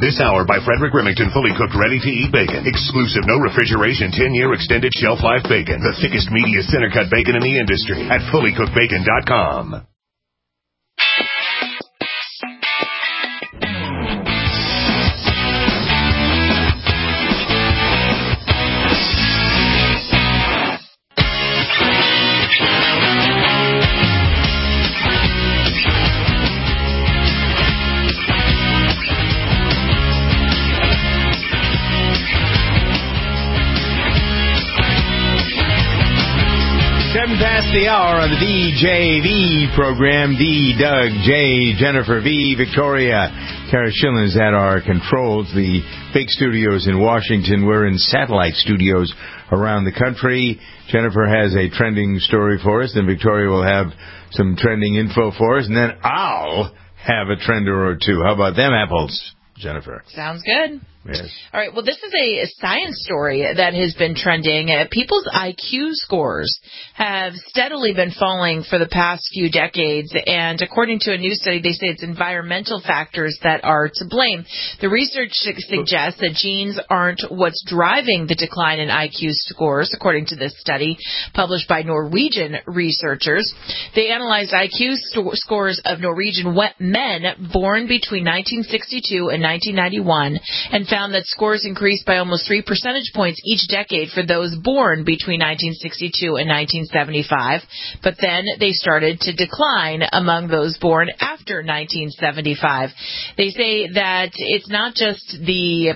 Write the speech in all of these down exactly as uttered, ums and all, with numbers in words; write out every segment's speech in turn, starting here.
This hour by Frederick Remington, fully cooked, ready-to-eat bacon. Exclusive, no refrigeration, ten-year extended shelf life bacon. The thickest, meatiest, center-cut bacon in the industry at fully cooked bacon dot com. Seven past the hour on the D J V program. D, Doug, J, Jennifer V, Victoria. Kara Schillen's at our controls. The big studios in Washington. We're in satellite studios around the country. Jennifer has a trending story for us. Then Victoria will have some trending info for us. And then I'll have a trender or two. How about them apples, Jennifer? Sounds good. Yes. All right. Well, this is a science story that has been trending. Uh, people's I Q scores have steadily been falling for the past few decades. And according to a new study, they say it's environmental factors that are to blame. The research su- suggests that genes aren't what's driving the decline in I Q scores, according to this study published by Norwegian researchers. They analyzed I Q st- scores of Norwegian men born between nineteen sixty-two and nineteen ninety-one and found that scores increased by almost three percentage points each decade for those born between nineteen sixty-two and nineteen seventy-five, but then they started to decline among those born after nineteen seventy-five. They say that it's not just the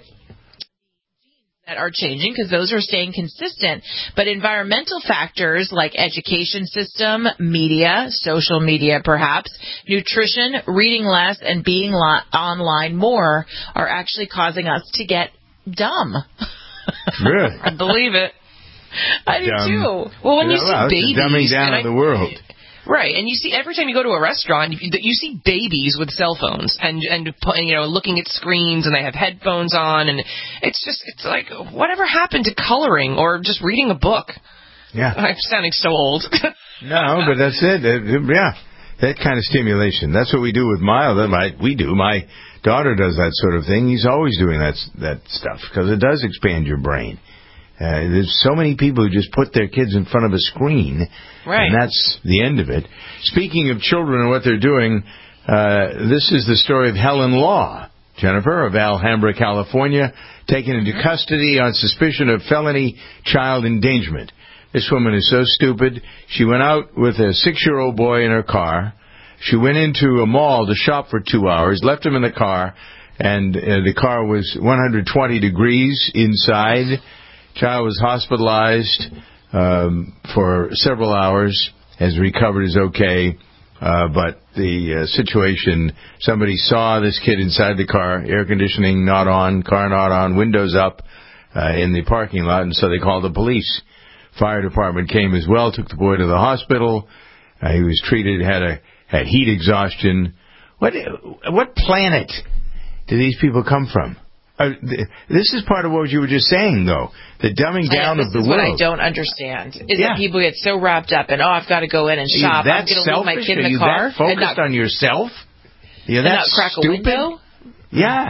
that are changing, because those are staying consistent, but environmental factors like education system, media, social media perhaps, nutrition, reading less, and being lo- online more are actually causing us to get dumb. Really? I believe it. I do Dumb. too. Well, when Yeah, you see well, it's the babies, dumbing down and of I- the world. Right, and you see every time you go to a restaurant, you, you see babies with cell phones and and you know looking at screens, and they have headphones on, and it's just it's like whatever happened to coloring or just reading a book? Yeah. I'm sounding so old. No, but that's it. Uh, Yeah, that kind of stimulation. That's what we do with Miles. My, we do. My daughter does that sort of thing. He's always doing that that stuff because it does expand your brain. Uh, there's so many people who just put their kids in front of a screen, Right. and that's the end of it. Speaking of children and what they're doing, uh, this is the story of Helen Law, Jennifer, of Alhambra, California, taken into custody on suspicion of felony child endangerment. This woman is so stupid. She went out with a six-year-old boy in her car. She went into a mall to shop for two hours, left him in the car, and uh, the car was one hundred twenty degrees inside. Child was hospitalized um, for several hours, has recovered, is okay, uh, but the uh, situation, somebody saw this kid inside the car, air conditioning not on, car not on, windows up uh, in the parking lot, and so they called the police. Fire department came as well, took the boy to the hospital. Uh, he was treated, had a had heat exhaustion. What what planet do these people come from? Uh, th- this is part of what you were just saying, though. The dumbing down yeah, of the this is world. what I don't understand. Is Yeah. that people get so wrapped up in, oh, I've got to go in and Are you shop. I'm that going to leave my selfish? kid in Are the you car. that focused and not, on yourself? You're and that not crack stupid? a window? Yeah.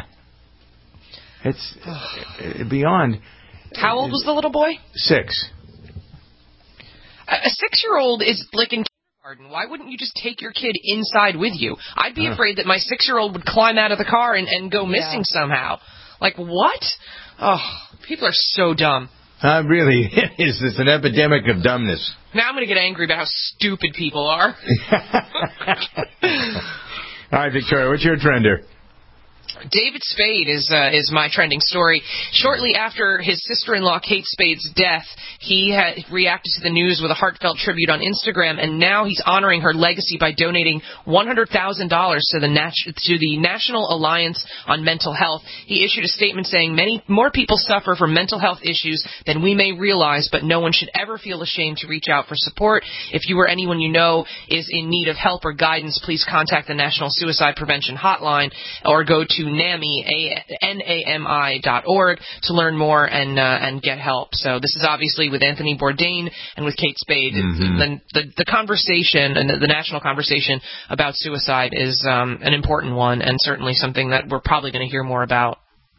It's uh, beyond. How old was the little boy? Six. A, a six-year-old is like in kindergarten. Why wouldn't you just take your kid inside with you? I'd be Huh. afraid that my six-year-old would climb out of the car and, and go missing Yeah. somehow. Like, what? Oh, people are so dumb. Uh, really, is this an epidemic of dumbness? Now I'm going to get angry about how stupid people are. All right, Victoria, what's your trender? David Spade is uh, is my trending story. Shortly after his sister-in-law Kate Spade's death, he had reacted to the news with a heartfelt tribute on Instagram, and now he's honoring her legacy by donating one hundred thousand dollars to the nat- to the National Alliance on Mental Health. He issued a statement saying, "Many more people suffer from mental health issues than we may realize, but no one should ever feel ashamed to reach out for support. If you or anyone you know is in need of help or guidance, please contact the National Suicide Prevention Hotline or go to NAMI, N A M I dot org to learn more and uh, and get help." So this is obviously with Anthony Bourdain and with Kate Spade. Mm-hmm. The, the, the conversation and the, the national conversation about suicide is um, an important one, and certainly something that we're probably going to hear more about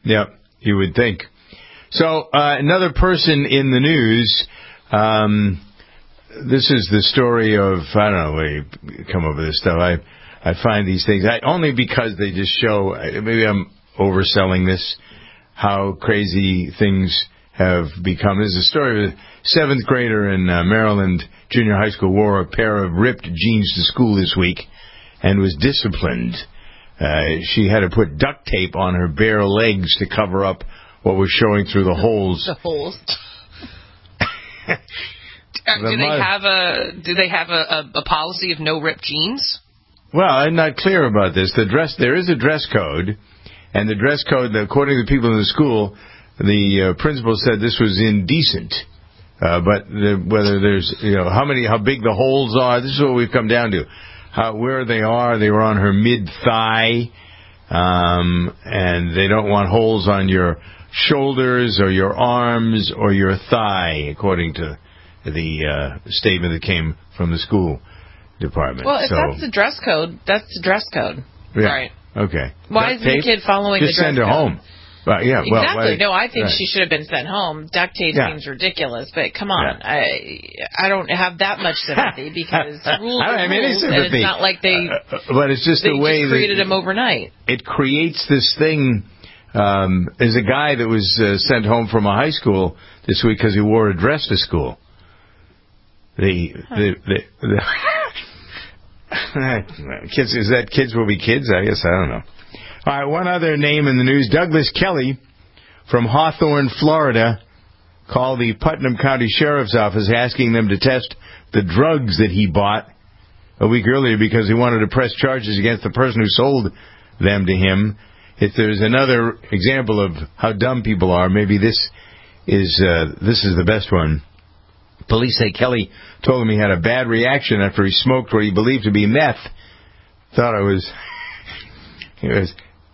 Yep, you would think. So uh, another person in the news. Um, this is the story of, I don't know where you come up with this stuff. I I find these things I, only because they just show. Maybe I'm overselling this. How crazy things have become. This is a story of a seventh grader in uh, Maryland junior high school wore a pair of ripped jeans to school this week and was disciplined. Uh, she had to put duct tape on her bare legs to cover up what was showing through the holes. The holes. the do they mother- have a do they have a, a, a policy of no ripped jeans? Well, I'm not clear about this. The dress there is a dress code, and the dress code, according to the people in the school, the uh, principal said this was indecent. Uh, but the, whether there's, you know, how many, how big the holes are, this is what we've come down to. How, where they are, they were on her mid-thigh, um, and they don't want holes on your shoulders or your arms or your thigh, according to the uh, statement that came from the school department. Well, if so, that's the dress code, that's the dress code. Yeah. Right. Okay. Why Duct isn't the tape? kid following Just the dress send her code? home. Well, yeah, well, exactly. like, no, I think right. she should have been sent home. Duct tape Yeah. seems ridiculous, but come on, Yeah. I I don't have that much sympathy because rules I don't are have any rules, and sympathy. it's not like they Uh, but it's just they the way just created that them overnight. it creates this thing. Um, there's a guy that was uh, sent home from a high school this week because he wore a dress to school. The Huh. the the. the kids is that kids will be kids? I guess I don't know. All right, one other name in the news: Douglas Kelly from Hawthorne, Florida, called the Putnam County Sheriff's Office asking them to test the drugs that he bought a week earlier because he wanted to press charges against the person who sold them to him. If there's another example of how dumb people are, maybe this is uh, this is the best one. Police say Kelly told him he had a bad reaction after he smoked what he believed to be meth. Thought I was... It was...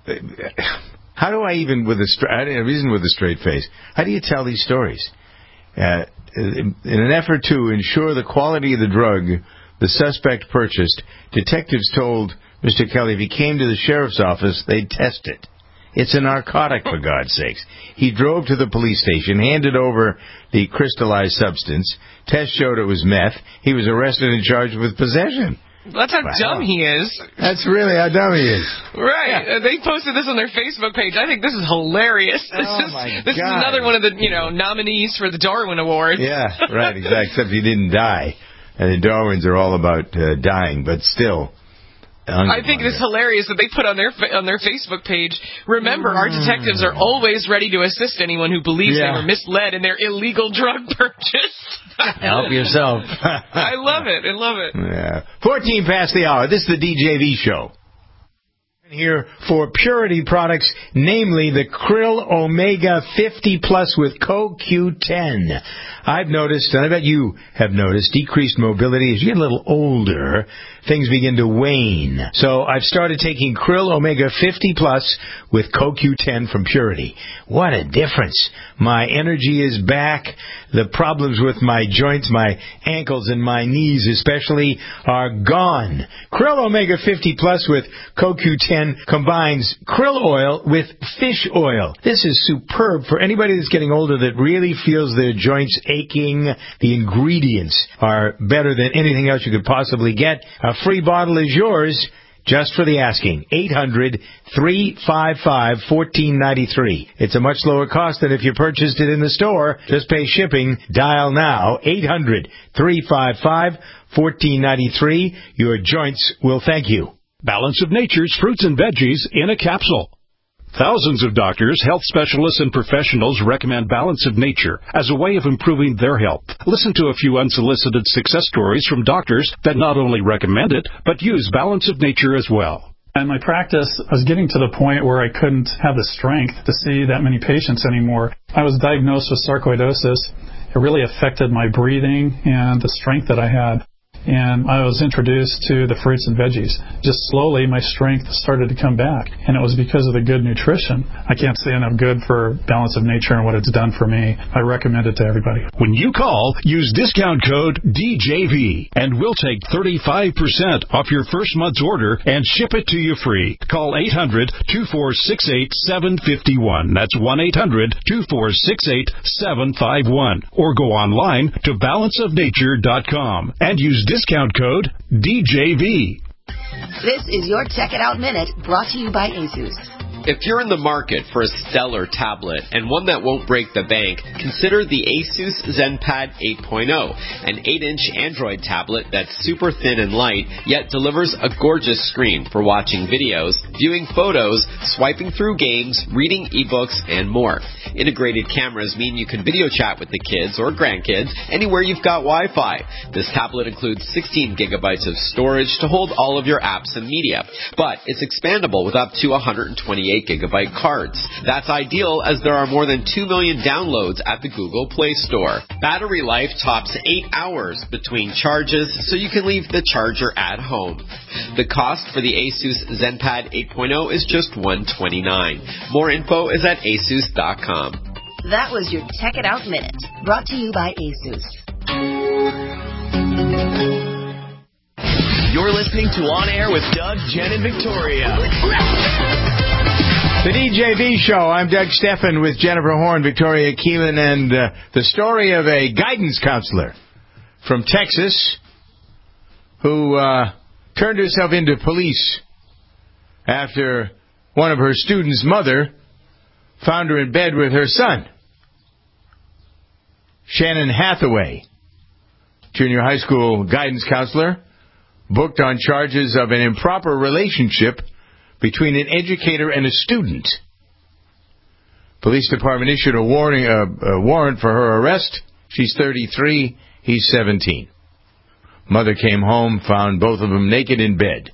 How do I even, with a straight, reason with a straight face, how do you tell these stories? Uh, in, in an effort to ensure the quality of the drug the suspect purchased, detectives told Mister Kelly if he came to the sheriff's office, they'd test it. It's a narcotic, for God's sakes. He drove to the police station, handed over the crystallized substance. Test showed it was meth. He was arrested and charged with possession. That's how Wow. dumb he is. That's really how dumb he is. Right. Yeah. Uh, they posted this on their Facebook page. I think this is hilarious. This Oh is my this God. is another one of the, you know, nominees for the Darwin Awards. Yeah, right, exactly. Except he didn't die. And the Darwins are all about uh, dying, but still. I think it's hilarious that they put on their on their Facebook page, remember, our detectives are always ready to assist anyone who believes Yeah. they were misled in their illegal drug purchase. Help yourself. I love it. I love it. Yeah. fourteen past the hour. This is the D J V show. Here for Purity products, namely the Krill Omega fifty Plus with Co Q ten. I've noticed, and I bet you have noticed, decreased mobility as you get a little older. Things begin to wane. So I've started taking Krill Omega fifty Plus with Co Q ten from Purity. What a difference. My energy is back. The problems with my joints, my ankles, and my knees especially are gone. Krill Omega fifty Plus with Co Q ten combines krill oil with fish oil. This is superb for anybody that's getting older that really feels their joints aching. The ingredients are better than anything else you could possibly get. A free bottle is yours just for the asking. eight hundred, three five five, one four nine three. It's a much lower cost than if you purchased it in the store. Just pay shipping. Dial now. eight hundred, three five five, one four nine three. Your joints will thank you. Balance of Nature's fruits and veggies in a capsule. Thousands of doctors, health specialists, and professionals recommend Balance of Nature as a way of improving their health. Listen to a few unsolicited success stories from doctors that not only recommend it, but use Balance of Nature as well. In my practice, I was getting to the point where I couldn't have the strength to see that many patients anymore. I was diagnosed with sarcoidosis. It really affected my breathing and the strength that I had. and I was introduced to the fruits and veggies. Just slowly, my strength started to come back, and it was because of the good nutrition. I can't say enough good for Balance of Nature and what it's done for me. I recommend it to everybody. When you call, use discount code D J V, and we'll take thirty-five percent off your first month's order and ship it to you free. Call eight hundred, two four six eight, seven five one. That's one eight hundred, two four six eight, seven five one. Or go online to balance of nature dot com and use discount code D J V. This is your Check It Out Minute, brought to you by ASUS. If you're in the market for a stellar tablet and one that won't break the bank, consider the ASUS ZenPad eight point oh, an eight inch Android tablet that's super thin and light, yet delivers a gorgeous screen for watching videos, viewing photos, swiping through games, reading ebooks, and more. Integrated cameras mean you can video chat with the kids or grandkids anywhere you've got Wi-Fi. This tablet includes sixteen gigabytes of storage to hold all of your apps and media, but it's expandable with up to one hundred twenty-eight gigabyte cards. That's ideal as there are more than two million downloads at the Google Play Store. Battery life tops eight hours between charges, so you can leave the charger at home. The cost for the ASUS ZenPad eight point oh is just one hundred twenty-nine dollars. More info is at asus dot com. That was your Check It Out Minute, brought to you by ASUS. You're listening to On Air with Doug, Jen, and Victoria. The D J V Show. I'm Doug Steffen with Jennifer Horn, Victoria Keelan, and uh, the story of a guidance counselor from Texas who uh, turned herself into police after one of her students' mother found her in bed with her son. Shannon Hathaway, junior high school guidance counselor, booked on charges of an improper relationship between an educator and a student. Police department issued a warning, uh, a warrant for her arrest. She's thirty-three. He's seventeen. Mother came home, found both of them naked in bed.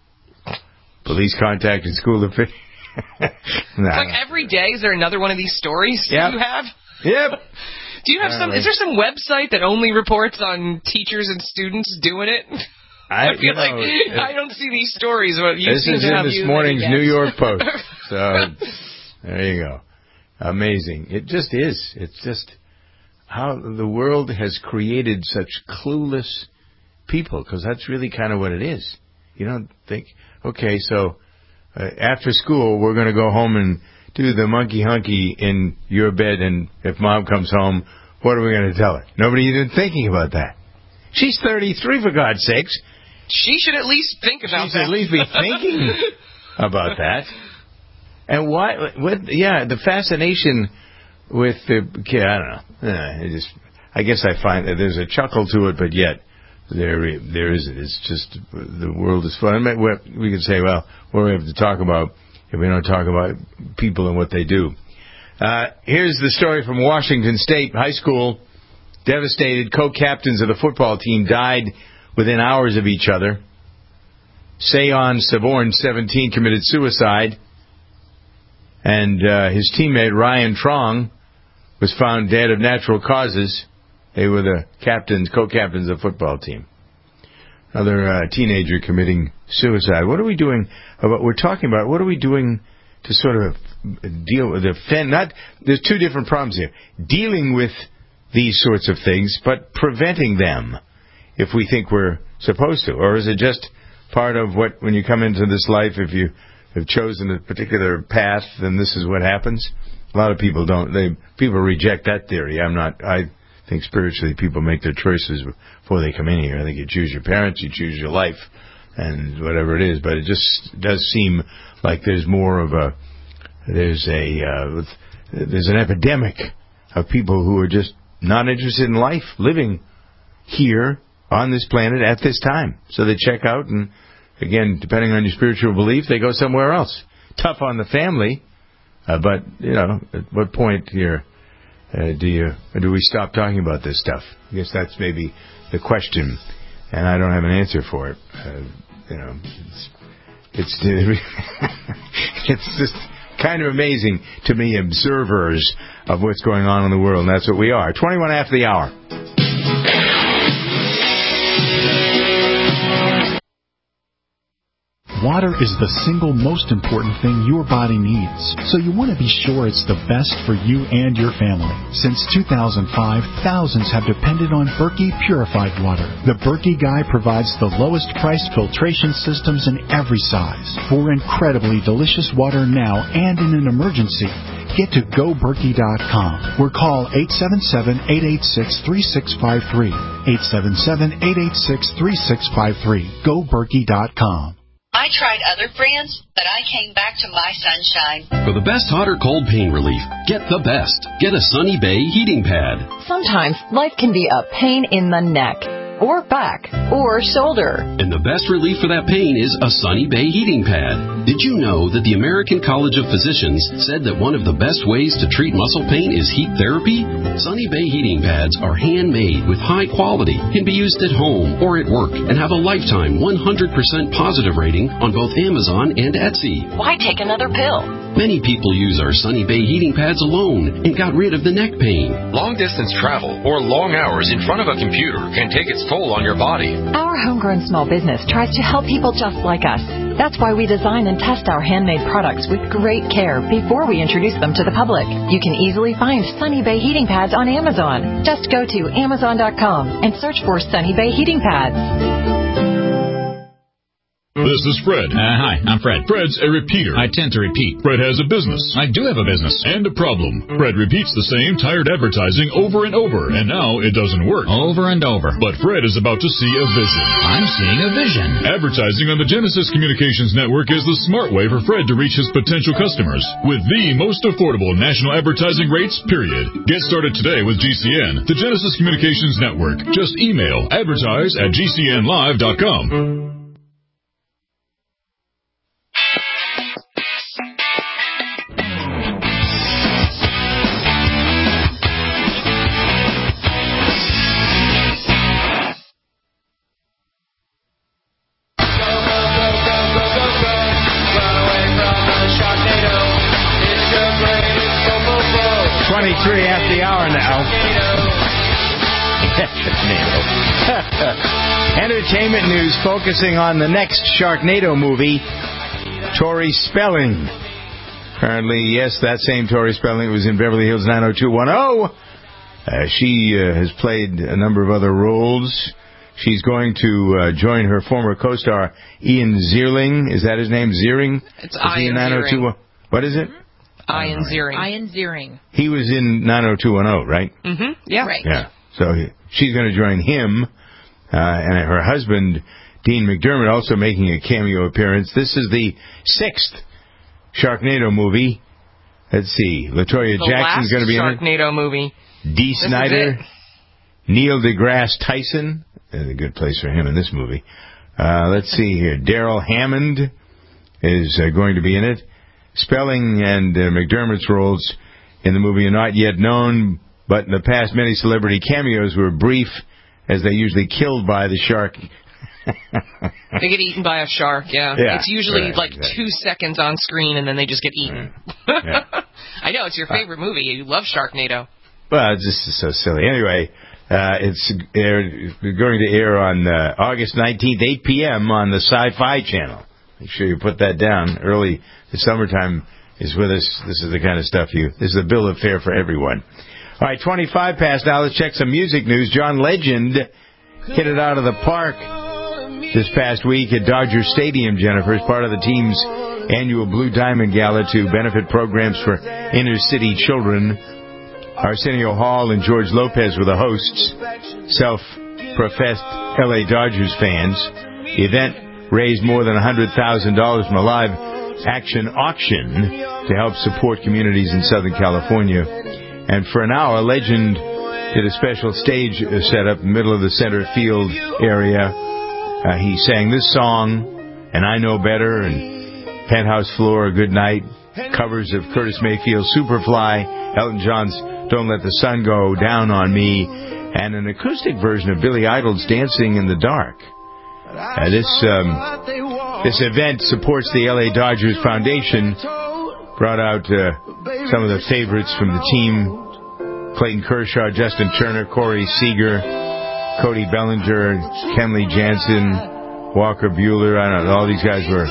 Police contacted school officials. nah. It's like every day. Is there another one of these stories yep. you have? Yep. Do you have some? Is there some website that only reports on teachers and students doing it? I, I feel know, like uh, I don't see these stories. But you this seem is to in have this you morning's yes. New York Post. So there you go. Amazing. It just is. It's just how the world has created such clueless people, because that's really kind of what it is. You don't think, okay, so uh, after school we're going to go home and do the monkey hunky in your bed, and if mom comes home, what are we going to tell her? Nobody even thinking about that. She's thirty-three, for God's sakes. She should at least think about she should that. at least be thinking about that. And why? What? Yeah, the fascination with the kid. I don't know. Uh, it just, I guess I find that there's a chuckle to it, but yet there, there isn't. It's just the world is fun. I mean, we could say, well, what do we have to talk about if we don't talk about people and what they do? Uh, here's the story from Washington State High School. Devastated co-captains of the football team died within hours of each other. Sayon Saborn, seventeen, committed suicide. And uh, his teammate, Ryan Trong, was found dead of natural causes. They were the captains, co-captains of the football team. Another uh, teenager committing suicide. What are we doing about, we're talking about, what are we doing to sort of deal with, defend, not, there's two different problems here. Dealing with these sorts of things, but preventing them if we think we're supposed to. Or is it just part of what, when you come into this life, if you have chosen a particular path, then this is what happens? A lot of people don't. They people reject that theory. I'm not. I think spiritually people make their choices before they come in here. I think you choose your parents, you choose your life, and whatever it is. But it just does seem like there's more of a, there's a, uh, there's an epidemic of people who are just not interested in life, living here on this planet at this time. So they check out, and again, depending on your spiritual belief, they go somewhere else. Tough on the family, uh, but, you know, at what point here uh, do you do we stop talking about this stuff? I guess that's maybe the question, and I don't have an answer for it. Uh, you know, it's it's, it's just kind of amazing to me, observers of what's going on in the world, and that's what we are. twenty-one after the hour. Water is the single most important thing your body needs, so you want to be sure it's the best for you and your family. Since two thousand five, thousands have depended on Berkey purified water. The Berkey Guy provides the lowest priced filtration systems in every size for incredibly delicious water now and in an emergency. Get to go berkey dot com or call eight seven seven, eight eight six, three six five three. eight seven seven, eight eight six, three six five three. go berkey dot com. I tried other brands, but I came back to My Sunshine. For the best hot or cold pain relief, get the best. Get a Sunny Bay heating pad. Sometimes life can be a pain in the neck, or back, or shoulder. And the best relief for that pain is a Sunny Bay heating pad. Did you know that the American College of Physicians said that one of the best ways to treat muscle pain is heat therapy? Sunny Bay heating pads are handmade with high quality, can be used at home or at work, and have a lifetime one hundred percent positive rating on both Amazon and Etsy. Why take another pill? Many people use our Sunny Bay heating pads alone and got rid of the neck pain. Long-distance travel or long hours in front of a computer can take its toll on your body. Our homegrown small business tries to help people just like us. That's why we design and test our handmade products with great care before we introduce them to the public. You can easily find Sunny Bay heating pads on Amazon. Just go to amazon dot com and search for Sunny Bay heating pads. This is Fred. Uh, hi, I'm Fred. Fred's a repeater. I tend to repeat. Fred has a business. I do have a business. And a problem. Fred repeats the same tired advertising over and over, and now it doesn't work. Over and over. But Fred is about to see a vision. I'm seeing a vision. Advertising on the Genesis Communications Network is the smart way for Fred to reach his potential customers with the most affordable national advertising rates, period. Get started today with G C N, the Genesis Communications Network. Just email advertise at g c n live dot com. twenty-three after the hour now. Entertainment news focusing on the next Sharknado movie, Tori Spelling. Apparently, yes, that same Tori Spelling was in Beverly Hills nine oh two one oh. Uh, she uh, has played a number of other roles. She's going to uh, join her former co-star, Ian Ziering. Is that his name, Ziering? It's Ian Ziering. What is it? Ian Ziering. Ian Ziering. He was in nine oh two one oh, right? Mm-hmm. Yeah. Right. Yeah. So he, she's going to join him, uh, and her husband, Dean McDermott, also making a cameo appearance. This is the sixth Sharknado movie. Let's see. LaToya the Jackson's going to be in it. Sharknado movie. Dee Snider, Neil deGrasse Tyson. That's a good place for him in this movie. Uh, let's see here. Daryl Hammond is uh, going to be in it. Spelling and uh, McDermott's roles in the movie are not yet known, but in the past, many celebrity cameos were brief, as they usually killed by the shark. They get eaten by a shark, yeah. yeah it's usually right, like exactly. two seconds on screen, and then they just get eaten. Yeah. I know, it's your favorite movie. You love Sharknado. Well, it's just so silly. Anyway, uh, it's aired, going to air on uh, August nineteenth, eight p.m. on the Sci-Fi Channel. Make sure you put that down early. The summertime is with us. This is the kind of stuff you... This is a bill of fare for everyone. All right, twenty-five past now. Let's check some music news. John Legend hit it out of the park this past week at Dodger Stadium, Jennifer, as part of the team's annual Blue Diamond Gala to benefit programs for inner-city children. Arsenio Hall and George Lopez were the hosts, self-professed L A Dodgers fans. The event raised more than one hundred thousand dollars from a live action auction to help support communities in Southern California. And for an hour, Legend did a special stage setup in the middle of the center field area. Uh, he sang this song, and I Know Better, and Penthouse Floor, Good Night, covers of Curtis Mayfield's Superfly, Elton John's Don't Let the Sun Go Down on Me, and an acoustic version of Billy Idol's Dancing in the Dark. Uh, this um, this event supports the L A Dodgers Foundation. Brought out uh, some of the favorites from the team: Clayton Kershaw, Justin Turner, Corey Seager, Cody Bellinger, Kenley Jansen, Walker Buehler. I don't know. All these guys were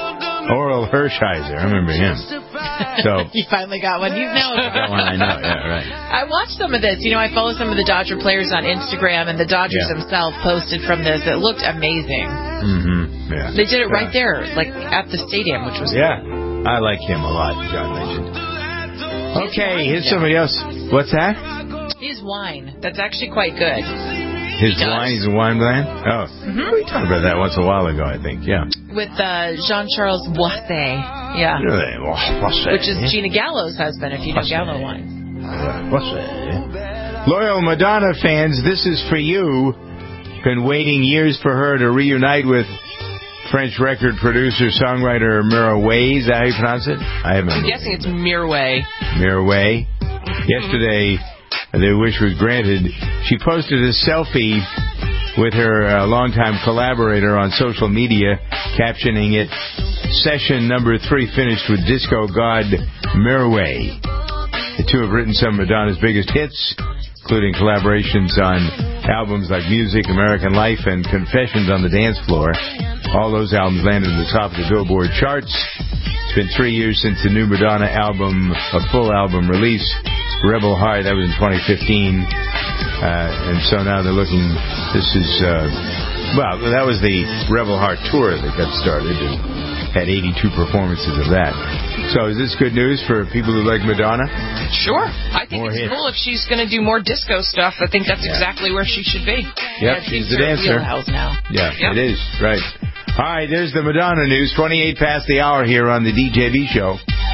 Oral Hershiser. I remember him. So you finally got one. You know that one I know. Yeah, right. I watched some of this. You know, I follow some of the Dodger players on Instagram, and the Dodgers Yeah. themselves posted from this. It looked amazing. Mm-hmm. Yeah. They did it right Yeah. there, like at the stadium, which was Yeah. I like him a lot, John Legend. Okay, here's somebody else. What's that? His wine. That's actually quite good. His wine, he's a wine man? Oh. Mm-hmm. We talked about that once a while ago, I think, yeah. With uh, Jean-Charles Boisset. Yeah. Really? Boisset. Which is Gina Gallo's husband, if you know Boisset. Gallo wine. Boisset. Loyal Madonna fans, this is for you. Been waiting years for her to reunite with French record producer, songwriter Mireille. Is that how you pronounce it? I haven't. I'm guessing it's Mireille. Mireille. Yesterday, their wish was granted. She posted a selfie with her uh, longtime collaborator on social media, captioning it, "Session number three finished with disco god Mireille." The two have written some of Madonna's biggest hits, including collaborations on albums like Music, American Life, and Confessions on the Dance Floor. All those albums landed at the top of the Billboard charts. It's been three years since the new Madonna album, a full album release, Rebel Heart. That was in twenty fifteen. Uh, and so now they're looking, this is, uh, well, that was the Rebel Heart tour that got started and had eighty-two performances of that. So is this good news for people who like Madonna? Sure. I think More it's hits. cool if she's going to do more disco stuff. I think that's Yeah. exactly where she should be. Yep, she's the dancer. Now. Yeah, Yep. it is. Right. All right, there's the Madonna news. twenty-eight past the hour here on the D J B Show.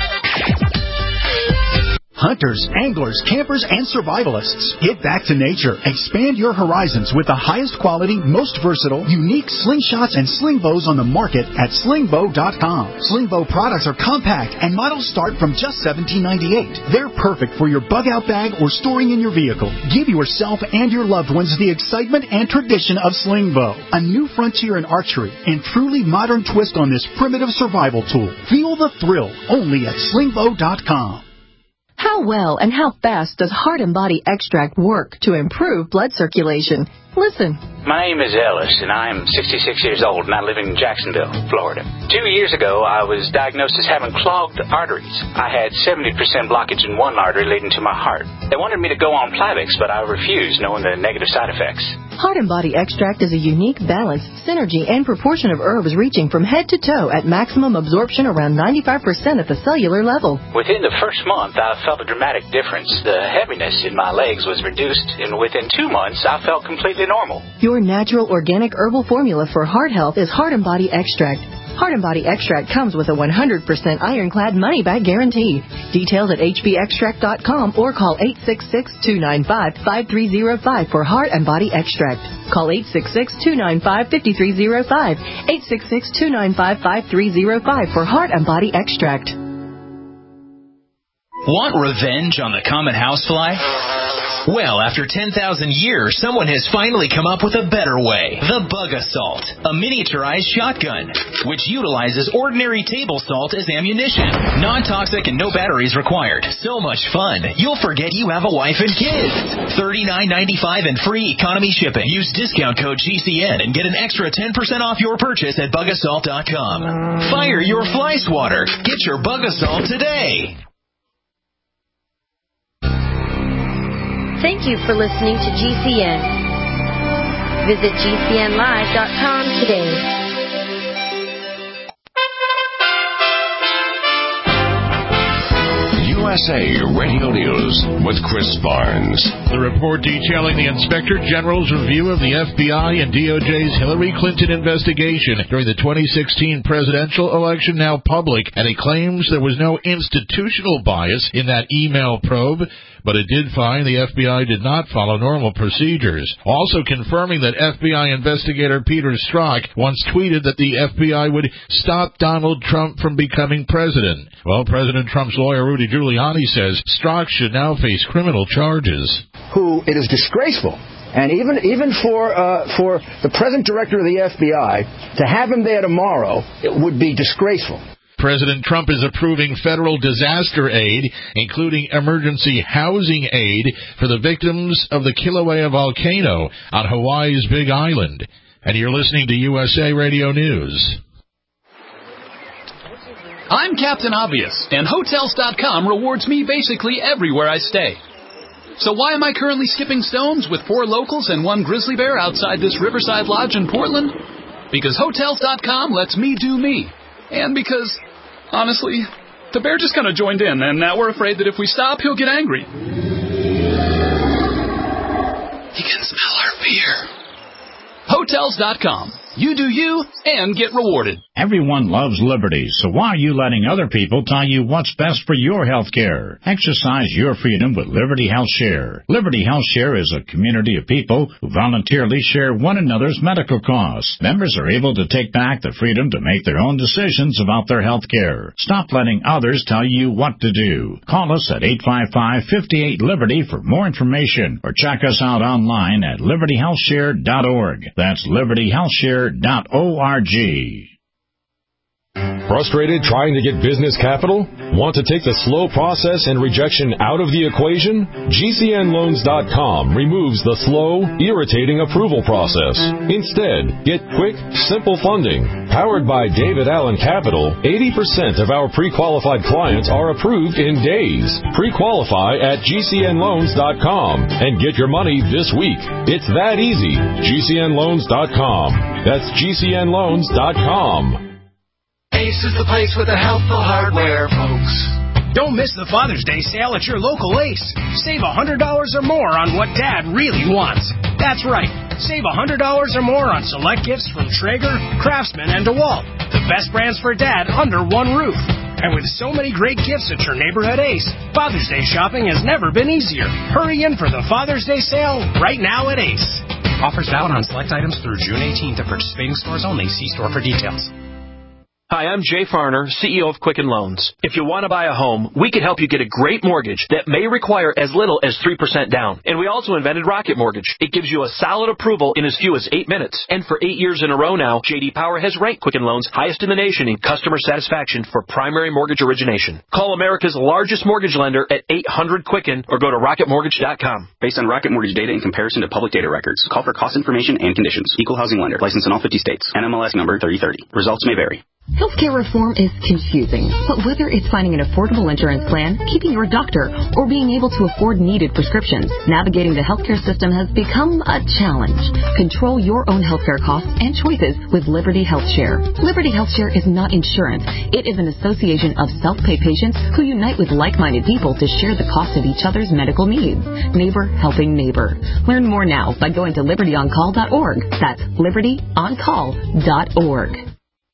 Hunters, anglers, campers, and survivalists. Get back to nature. Expand your horizons with the highest quality, most versatile, unique slingshots and sling bows on the market at sling bow dot com. Sling bow products are compact and models start from just seventeen ninety-eight. They're perfect for your bug out bag or storing in your vehicle. Give yourself and your loved ones the excitement and tradition of sling bow. A new frontier in archery and truly modern twist on this primitive survival tool. Feel the thrill only at sling bow dot com. How well and how fast does Heart and Body Extract work to improve blood circulation? Listen. My name is Ellis, and I am sixty-six years old, and I live in Jacksonville, Florida. Two years ago, I was diagnosed as having clogged arteries. I had seventy percent blockage in one artery leading to my heart. They wanted me to go on Plavix, but I refused, knowing the negative side effects. Heart and Body Extract is a unique balance, synergy, and proportion of herbs reaching from head to toe at maximum absorption around ninety-five percent at the cellular level. Within the first month, I felt a dramatic difference. The heaviness in my legs was reduced, and within two months, I felt completely normal. Your natural organic herbal formula for heart health is Heart and Body Extract. Heart and Body Extract comes with a one hundred percent ironclad money-back guarantee. Details at h b extract dot com or call eight six six, two nine five, five three zero five for Heart and Body Extract. Call eight six six, two nine five, five three zero five, eight six six, two nine five, five three zero five for Heart and Body Extract. Want revenge on the common housefly? Well, after ten thousand years, someone has finally come up with a better way. The Bug Assault, a miniaturized shotgun, which utilizes ordinary table salt as ammunition. Non-toxic and no batteries required. So much fun, you'll forget you have a wife and kids. thirty-nine ninety-five and free economy shipping. Use discount code G C N and get an extra ten percent off your purchase at bug assault dot com. Fire your fly swatter. Get your Bug Assault today. Thank you for listening to G C N. Visit G C N live dot com today. U S A Radio News with Chris Barnes. The report detailing the Inspector General's review of the F B I and D O J's Hillary Clinton investigation during the twenty sixteen presidential election now public, and it claims there was no institutional bias in that email probe, but it did find the F B I did not follow normal procedures. Also confirming that F B I investigator Peter Strzok once tweeted that the F B I would stop Donald Trump from becoming president. Well, President Trump's lawyer Rudy Giuliani says Strzok should now face criminal charges. Who it is disgraceful, and even even for uh, for the present director of the F B I to have him there tomorrow, it would be disgraceful. President Trump is approving federal disaster aid, including emergency housing aid for the victims of the Kilauea volcano on Hawaii's Big Island. And you're listening to U S A Radio News. I'm Captain Obvious, and Hotels dot com rewards me basically everywhere I stay. So why am I currently skipping stones with four locals and one grizzly bear outside this Riverside Lodge in Portland? Because Hotels dot com lets me do me. And because, honestly, the bear just kind of joined in, and now we're afraid that if we stop, he'll get angry. He can smell our fear. Hotels dot com. You do you and get rewarded. Everyone loves liberty, so why are you letting other people tell you what's best for your health care? Exercise your freedom with Liberty Health Share. Liberty Health Share is a community of people who voluntarily share one another's medical costs. Members are able to take back the freedom to make their own decisions about their health care. Stop letting others tell you what to do. Call us at eight five five, five eight, Liberty for more information, or check us out online at liberty health share dot org. That's liberty health share dot org. Frustrated trying to get business capital? Want to take the slow process and rejection out of the equation? G C N loans dot com removes the slow, irritating approval process. Instead, get quick, simple funding. Powered by David Allen Capital, eighty percent of our pre-qualified clients are approved in days. Pre-qualify at G C N loans dot com and get your money this week. It's that easy. G C N loans dot com. That's G C N loans dot com. Ace is the place with the helpful hardware, folks. Don't miss the Father's Day sale at your local Ace. Save one hundred dollars or more on what Dad really wants. That's right. Save one hundred dollars or more on select gifts from Traeger, Craftsman, and DeWalt. The best brands for Dad under one roof. And with so many great gifts at your neighborhood Ace, Father's Day shopping has never been easier. Hurry in for the Father's Day sale right now at Ace. Offers valid on select items through June eighteenth at participating stores only. See store for details. Hi, I'm Jay Farner, C E O of Quicken Loans. If you want to buy a home, we can help you get a great mortgage that may require as little as three percent down. And we also invented Rocket Mortgage. It gives you a solid approval in as few as eight minutes. And for eight years in a row now, J D Power has ranked Quicken Loans highest in the nation in customer satisfaction for primary mortgage origination. Call America's largest mortgage lender at eight hundred Quicken or go to rocket mortgage dot com. Based on Rocket Mortgage data in comparison to public data records, call for cost information and conditions. Equal housing lender. Licensed in all fifty states. N M L S number thirty thirty. Results may vary. Healthcare reform is confusing, but whether it's finding an affordable insurance plan, keeping your doctor, or being able to afford needed prescriptions, navigating the healthcare system has become a challenge. Control your own healthcare costs and choices with Liberty Health Share. Liberty Health Share is not insurance. It is an association of self-pay patients who unite with like-minded people to share the cost of each other's medical needs. Neighbor helping neighbor. Learn more now by going to liberty on call dot org. That's liberty on call dot org.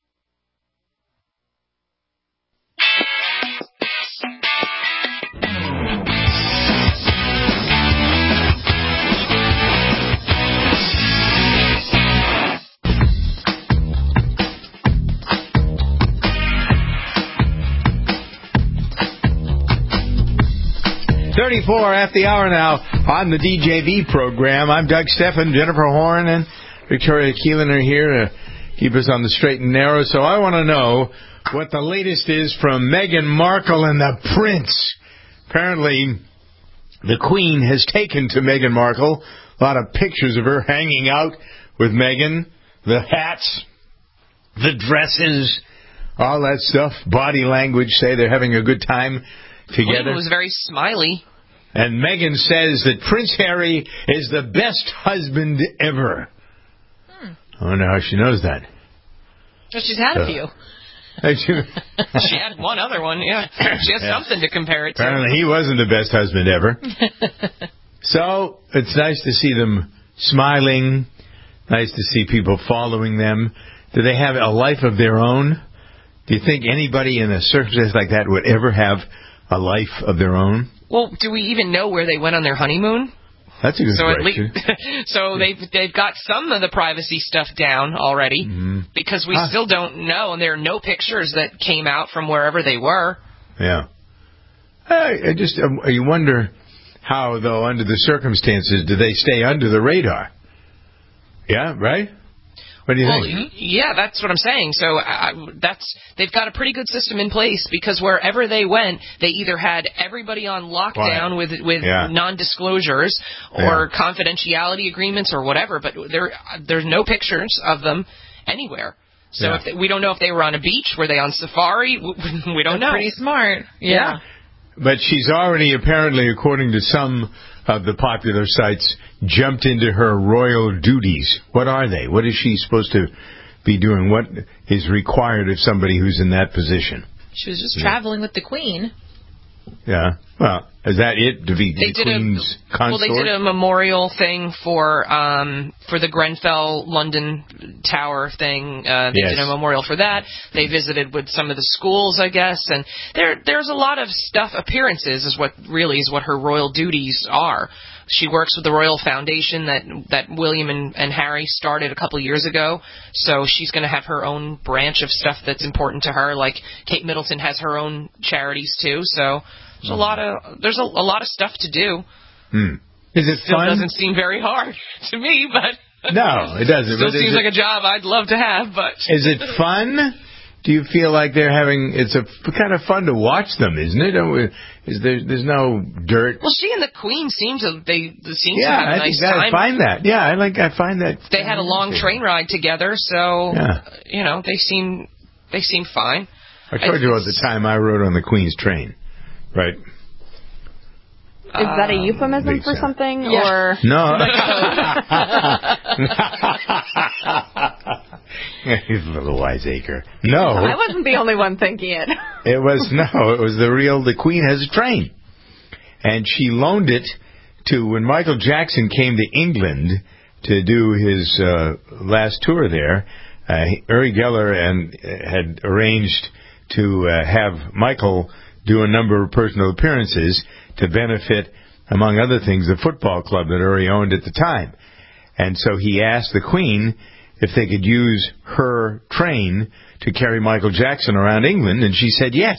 thirty-four at the hour now on the D J V program. I'm Doug Steffen, Jennifer Horn, and Victoria Keelan are here to keep us on the straight and narrow. So I want to know what the latest is from Meghan Markle and the Prince. Apparently, the Queen has taken to Meghan Markle. A lot of pictures of her hanging out with Meghan. The hats, the dresses, all that stuff. Body language say they're having a good time together. Queen was very smiley. And Meghan says that Prince Harry is the best husband ever. Hmm. I wonder how she knows that. Well, she's had a uh, few. she had one other one, yeah. She has yeah. something to compare it to. Apparently he wasn't the best husband ever. So it's nice to see them smiling. Nice to see people following them. Do they have a life of their own? Do you think anybody in a circumstance like that would ever have a life of their own? Well, do we even know where they went on their honeymoon? That's a good so question. At least, so they've they've got some of the privacy stuff down already, mm-hmm. because we ah. still don't know, and there are no pictures that came out from wherever they were. Yeah. I, I just um, you wonder how, though, under the circumstances, do they stay under the radar? Yeah, right? What do you well, think? Yeah, that's what I'm saying. So I, that's they've got a pretty good system in place, because wherever they went, they either had everybody on lockdown Quiet. with with yeah. non-disclosures or yeah. confidentiality agreements or whatever, but there there's no pictures of them anywhere. So Yeah. if they, we don't know if they were on a beach, were they on safari? We don't They're know. pretty smart. Yeah. But she's already, apparently, according to some of the popular sites, jumped into her royal duties. What are they? What is she supposed to be doing? What is required of somebody who's in that position? She was just Yeah. traveling with the Queen. Yeah. Well, is that it? To be They the did a Queen's well. consort? They did a memorial thing for um for the Grenfell London Tower thing. Uh, they Yes. did a memorial for that. They visited with some of the schools, I guess, and there there's a lot of stuff. Appearances is what really is what her royal duties are. She works with the Royal Foundation that that William and, and Harry started a couple years ago. So she's going to have her own branch of stuff that's important to her. Like Kate Middleton has her own charities too. So there's a lot of there's a, a lot of stuff to do. Hmm. Is it Still fun? doesn't seem very hard to me, but No, it doesn't. Still But is seems it- like a job I'd love to have. But Is it fun? Do you feel like they're having? It's a kind of fun to watch them, isn't it? Don't we- Is there? There's no dirt. Well, she and the Queen seem to they seem Yeah, to have a I nice think that, I time. find that. Yeah, I like. I find that They had a long train ride together, so Yeah. you know they seem they seem fine. I told you about the time I rode on the Queen's train, right? Is that a euphemism big for time. something, Yeah. or No. He's a little wiseacre. No. I wasn't the only one thinking it. It was no, it was the real. The Queen has a train, and she loaned it to when Michael Jackson came to England to do his uh, last tour there. Uh, Uri Geller and uh, had arranged to uh, have Michael do a number of personal appearances to benefit, among other things, the football club that Uri owned at the time. And so he asked the Queen if they could use her train to carry Michael Jackson around England, and she said yes.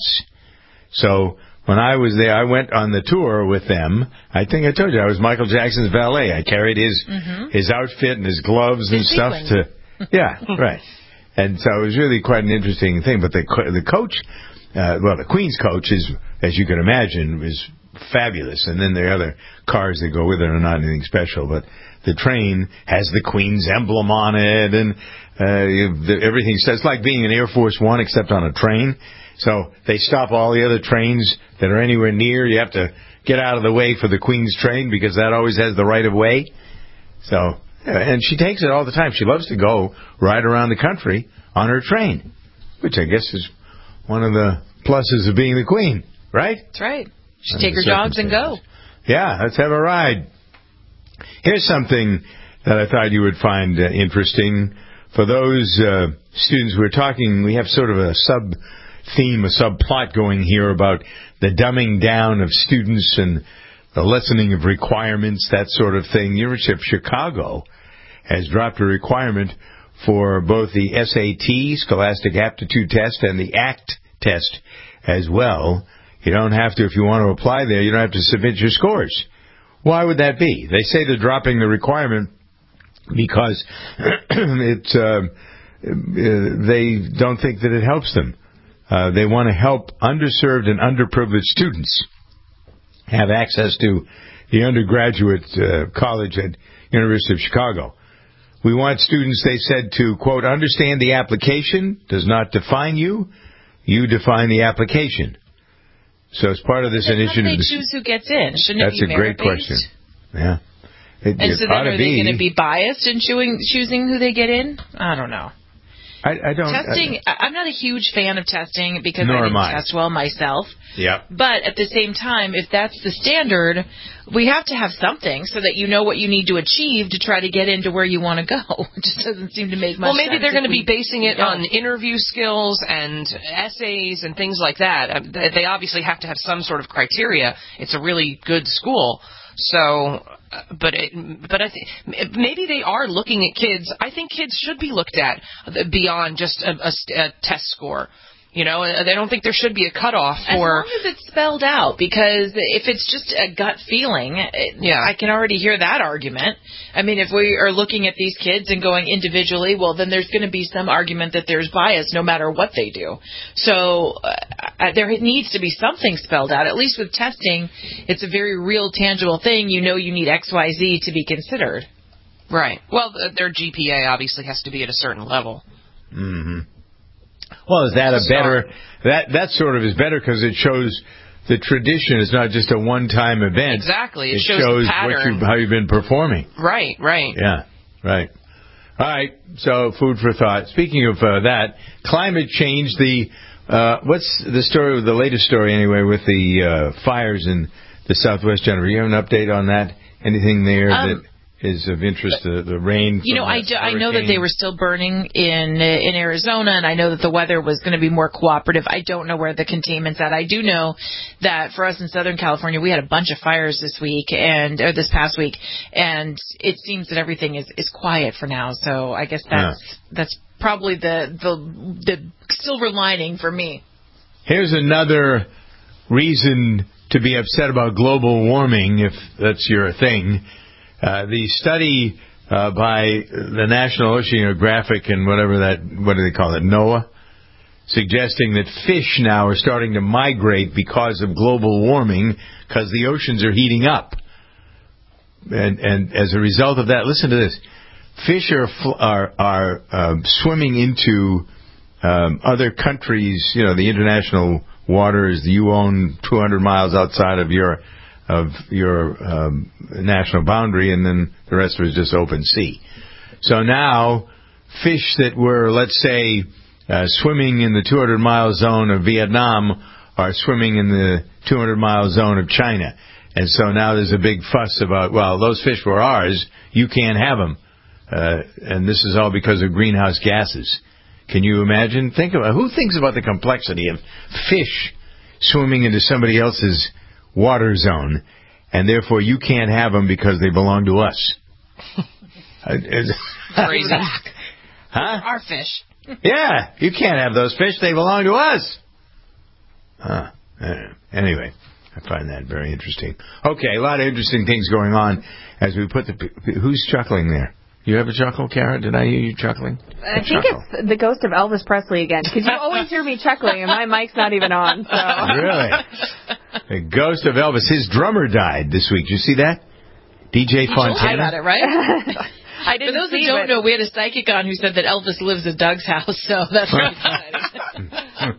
So when I was there, I went on the tour with them. I think I told you I was Michael Jackson's valet. I carried his Mhm. his outfit and his gloves and His stuff sequin. to, yeah, right. And so it was really quite an interesting thing. But the co- the coach, uh, well, the Queen's coach is, as you can imagine, is fabulous. And then the other cars that go with it are not anything special, but the train has the Queen's emblem on it, and uh, the, everything. So it's like being in Air Force One, except on a train. So they stop all the other trains that are anywhere near. You have to get out of the way for the Queen's train because that always has the right of way. So, and she takes it all the time. She loves to go ride around the country on her train, which I guess is one of the pluses of being the Queen, right? That's right. She Under take her jogs and go. Yeah, let's have a ride. Here's something that I thought you would find uh, interesting. For those uh, students who are talking, we have sort of a sub-theme, a subplot going here about the dumbing down of students and the lessening of requirements, that sort of thing. University of Chicago has dropped a requirement for both the S A T, Scholastic Aptitude Test, and the A C T test as well. You don't have to, if you want to apply there, you don't have to submit your scores. Why would that be? They say they're dropping the requirement because it, uh, they don't think that it helps them. Uh, they want to help underserved and underprivileged students have access to the undergraduate uh, college at University of Chicago. We want students, they said, to, quote, understand the application does not define you. You define the application. So as part of this Then initiative... how do they choose who gets in? Shouldn't That's it be a great merit-based? question. Yeah. It, And it so then ought to are they be. going to be biased in choosing, choosing who they get in? I don't know. I, I don't... Testing, I, I'm not a huge fan of testing because Nor I am didn't I. test well myself. Yeah. But at the same time, if that's the standard, we have to have something so that you know what you need to achieve to try to get into where you want to go. It just doesn't seem to make much Well, maybe sense. they're going to if be we- basing it Yeah. on interview skills and essays and things like that. Uh, they they obviously have to have some sort of criteria. It's a really good school. So, uh, but it, but I think maybe they are looking at kids. I think kids should be looked at beyond just a, a, st- a test score. You know, they don't think there should be a cutoff for. As long as it's spelled out, because if it's just a gut feeling, it, Yeah. I can already hear that argument. I mean, if we are looking at these kids and going individually, well, then there's going to be some argument that there's bias no matter what they do. So uh, there needs to be something spelled out. At least with testing, it's a very real, tangible thing. You know you need X, Y, Z to be considered. Right. Well, th- their G P A obviously has to be at a certain level. Mm-hmm. Well, is that a Start. better, that, that sort of is better because it shows the tradition is not just a one-time event. Exactly. It, it shows, shows the pattern. what you, how you've been performing. Right, right. Yeah, right. All right, so food for thought. Speaking of uh, that, climate change, the, uh, what's the story, the latest story anyway, with the uh, fires in the Southwest, Jennifer? You have an update on that? Anything there Um, that is of interest, the, the rain? You know, I, do, I know that they were still burning in in Arizona, and I know that the weather was going to be more cooperative. I don't know where the containment's at. I do know that for us in Southern California, we had a bunch of fires this week and or this past week, and it seems that everything is, is quiet for now. So I guess that's yeah. that's probably the the the silver lining for me. Here's another reason to be upset about global warming, if that's your thing. Uh, the study uh, by the National Oceanographic and whatever that, what do they call it, NOAA, suggesting that fish now are starting to migrate because of global warming because the oceans are heating up. And, and as a result of that, listen to this, fish are are, are uh, swimming into um, other countries, you know, the international waters you own two hundred miles outside of your of your um, national boundary, and then the rest of it is just open sea. So now, fish that were, let's say, uh, swimming in the two hundred mile zone of Vietnam are swimming in the two hundred mile zone of China. And so now there's a big fuss about, well, those fish were ours, you can't have them. Uh, and this is all because of greenhouse gases. Can you imagine? Think about, who thinks about the complexity of fish swimming into somebody else's water zone, and therefore you can't have them because they belong to us? Crazy. Huh? Our fish. Yeah, you can't have those fish. They belong to us. Huh. Anyway, I find that very interesting. Okay, a lot of interesting things going on as we put the... Who's chuckling there? You have a chuckle, Kara? Did I hear you chuckling? I a think chuckle. It's the ghost of Elvis Presley again, because you always hear me chuckling, and my mic's not even on. So. Really? The ghost of Elvis. His drummer died this week. Did you see that? D J Fontana. I got it, right? I didn't For those see that don't it. know, we had a psychic on who said that Elvis lives at Doug's house, so that's really exciting.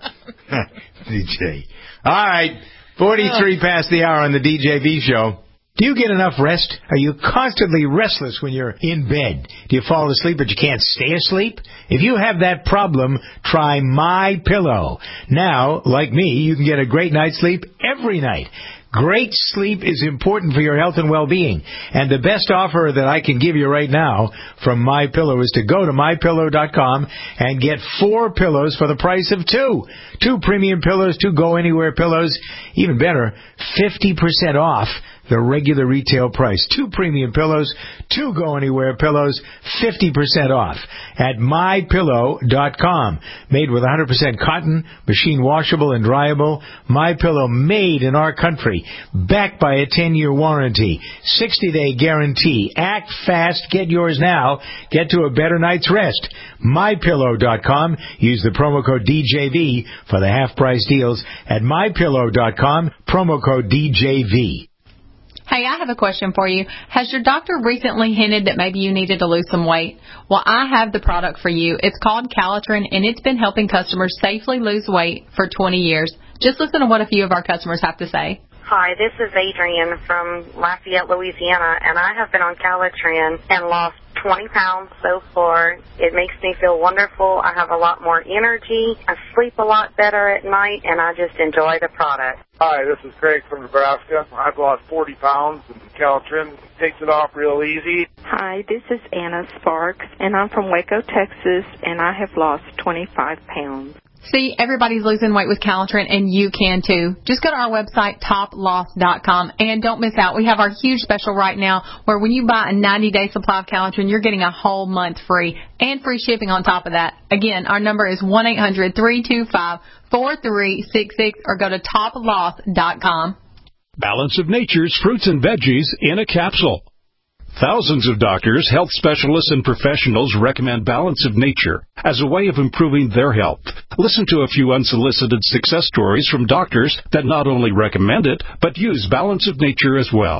D J. All right, forty-three past the hour on the D J V show. Do you get enough rest? Are you constantly restless when you're in bed? Do you fall asleep but you can't stay asleep? If you have that problem, try MyPillow. Now, like me, you can get a great night's sleep every night. Great sleep is important for your health and well-being. And the best offer that I can give you right now from MyPillow is to go to my pillow dot com and get four pillows for the price of two. Two premium pillows, two go-anywhere pillows. Even better, fifty percent off the regular retail price. Two premium pillows, two go-anywhere pillows, fifty percent off at my pillow dot com. Made with one hundred percent cotton, machine washable and dryable. MyPillow made in our country. Backed by a ten-year warranty. sixty day guarantee. Act fast. Get yours now. Get to a better night's rest. my pillow dot com. Use the promo code D J V for the half-price deals at my pillow dot com. Promo code D J V. Hey, I have a question for you. Has your doctor recently hinted that maybe you needed to lose some weight? Well, I have the product for you. It's called Calitrin, and it's been helping customers safely lose weight for twenty years. Just listen to what a few of our customers have to say. Hi, this is Adrian from Lafayette, Louisiana, and I have been on Calitrin and lost twenty pounds so far. It makes me feel wonderful. I have a lot more energy. I sleep a lot better at night, and I just enjoy the product. Hi, this is Craig from Nebraska. I've lost forty pounds, and Calitrin takes it off real easy. Hi, this is Anna Sparks, and I'm from Waco, Texas, and I have lost twenty-five pounds. See, everybody's losing weight with Calitrin, and you can too. Just go to our website, top loss dot com, and don't miss out. We have our huge special right now where when you buy a ninety day supply of Calitrin, you're getting a whole month free and free shipping on top of that. Again, our number is one eight hundred three two five four three six six or go to top loss dot com. Balance of Nature's fruits and veggies in a capsule. Thousands of doctors, health specialists, and professionals recommend Balance of Nature as a way of improving their health. Listen to a few unsolicited success stories from doctors that not only recommend it, but use Balance of Nature as well.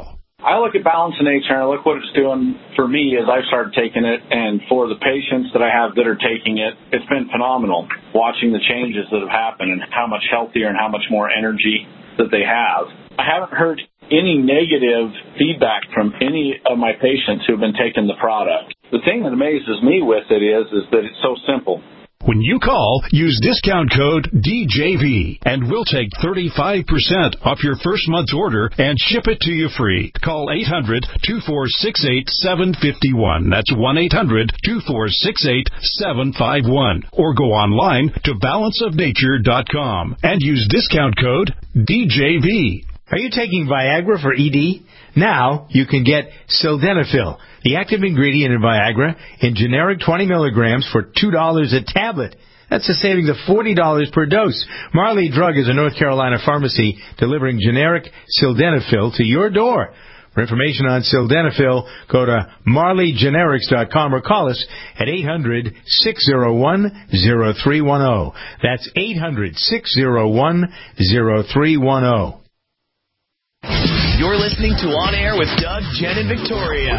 I look at Balance of Nature, and I look what it's doing for me as I've started taking it, and for the patients that I have that are taking it, it's been phenomenal watching the changes that have happened and how much healthier and how much more energy that they have. I haven't heard any negative feedback from any of my patients who have been taking the product. The thing that amazes me with it is, is that it's so simple. When you call, use discount code D J V, and we'll take thirty-five percent off your first month's order and ship it to you free. Call eight hundred, two four six eight, seven five one. That's one eight hundred, two four six eight, seven five one. Or go online to balance of nature dot com and use discount code D J V. Are you taking Viagra for E D? Now you can get Sildenafil, the active ingredient in Viagra, in generic twenty milligrams for two dollars a tablet. That's a savings of forty dollars per dose. Marley Drug is a North Carolina pharmacy delivering generic Sildenafil to your door. For information on Sildenafil, go to marley generics dot com or call us at eight hundred, six oh one, oh three one oh. That's eight hundred, six oh one, oh three one oh. You're listening to On Air with Doug, Jen, and Victoria.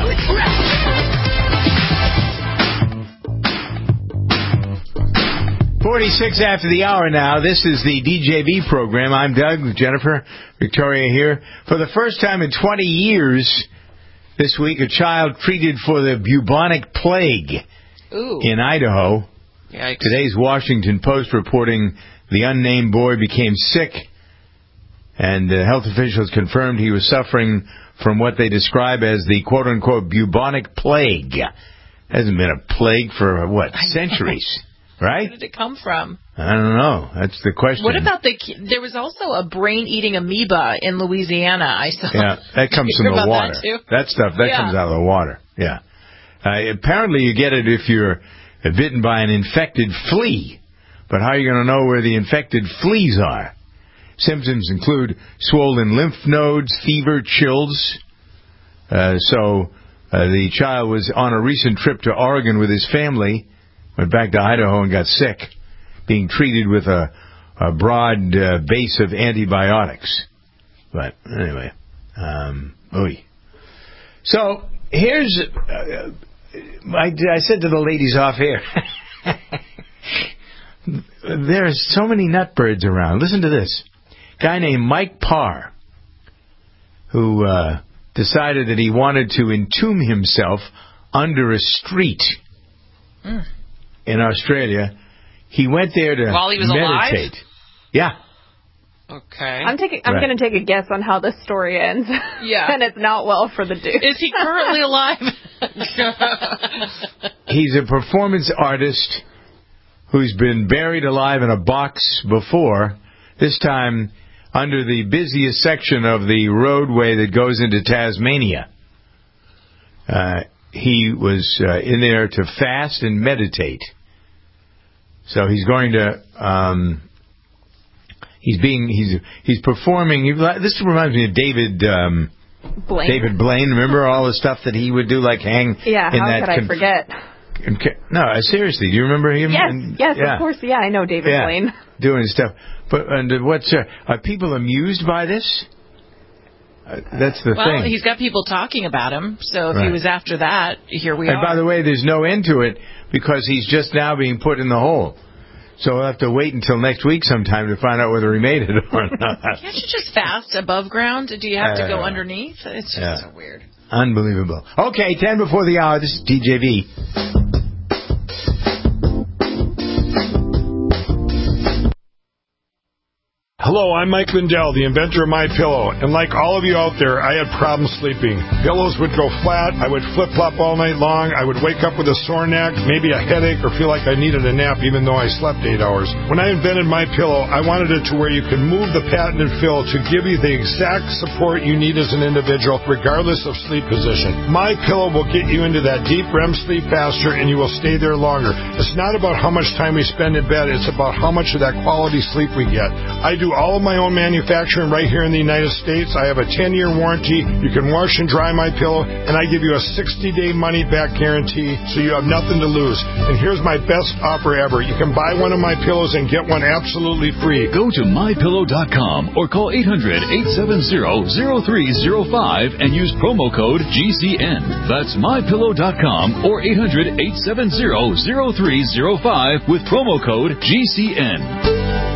forty-six after the hour now. This is the D J V program. I'm Doug with Jennifer, Victoria here. For the first time in twenty years, this week, a child treated for the bubonic plague Ooh. in Idaho. Yikes. Today's Washington Post reporting the unnamed boy became sick, and uh, health officials confirmed he was suffering from what they describe as the quote-unquote bubonic plague. Hasn't been a plague for, what, centuries, right? Where did it come from? I don't know. That's the question. What about the... There was also a brain-eating amoeba in Louisiana, I saw. Yeah, that comes Did you from hear the about water. That, too? that stuff, that Yeah. comes out of the water. Yeah. Uh, apparently you get it if you're bitten by an infected flea. But how are you going to know where the infected fleas are? Symptoms include swollen lymph nodes, fever, chills. Uh, so uh, the child was on a recent trip to Oregon with his family, went back to Idaho and got sick, being treated with a, a broad uh, base of antibiotics. But anyway, um, oy. So here's, uh, I, I said to the ladies off air, there's so many nutbirds around. Listen to this. Guy named Mike Parr, who uh, decided that he wanted to entomb himself under a street mm. in Australia. He went there to While he was meditate. alive? Yeah. Okay. I'm taking. I'm Right. going to take a guess on how this story ends. Yeah. And it's not well for the dude. Is he currently alive? He's a performance artist who's been buried alive in a box before, this time under the busiest section of the roadway that goes into Tasmania. Uh, he was uh, in there to fast and meditate. So he's going to... Um, he's being... He's he's performing... This reminds me of David... Um, Blaine. David Blaine. Remember all the stuff that he would do, like hang Yeah, in how that... could I con- forget? con- no, seriously, do you remember him? Yes, And- yes, yeah. of course. Yeah, I know David Yeah, Blaine. doing stuff. But and what's uh, are people amused by this? Uh, that's the well, thing. he's got people talking about him, so if Right. he was after that, here we and are. by the way, there's no end to it because he's just now being put in the hole. So we'll have to wait until next week sometime to find out whether he made it or not. Can't you just fast above ground? Do you have to go Uh, underneath? It's just yeah. so weird. Unbelievable. Okay, ten before the hour. This is D J V. Hello, I'm Mike Lindell, the inventor of MyPillow, and like all of you out there, I had problems sleeping. Pillows would go flat, I would flip-flop all night long, I would wake up with a sore neck, maybe a headache, or feel like I needed a nap even though I slept eight hours. When I invented MyPillow, I wanted it to where you can move the patented fill to give you the exact support you need as an individual, regardless of sleep position. MyPillow will get you into that deep R E M sleep faster, and you will stay there longer. It's not about how much time we spend in bed, it's about how much of that quality sleep we get. I do all all of my own manufacturing right here in the United States. I have a ten-year warranty. You can wash and dry my pillow, and I give you a sixty-day money-back guarantee, so you have nothing to lose. And here's my best offer ever. You can buy one of my pillows and get one absolutely free. Go to my pillow dot com or call eight hundred, eight seven zero, zero three zero five and use promo code G C N. That's my pillow dot com or eight hundred, eight seven zero, zero three zero five with promo code G C N.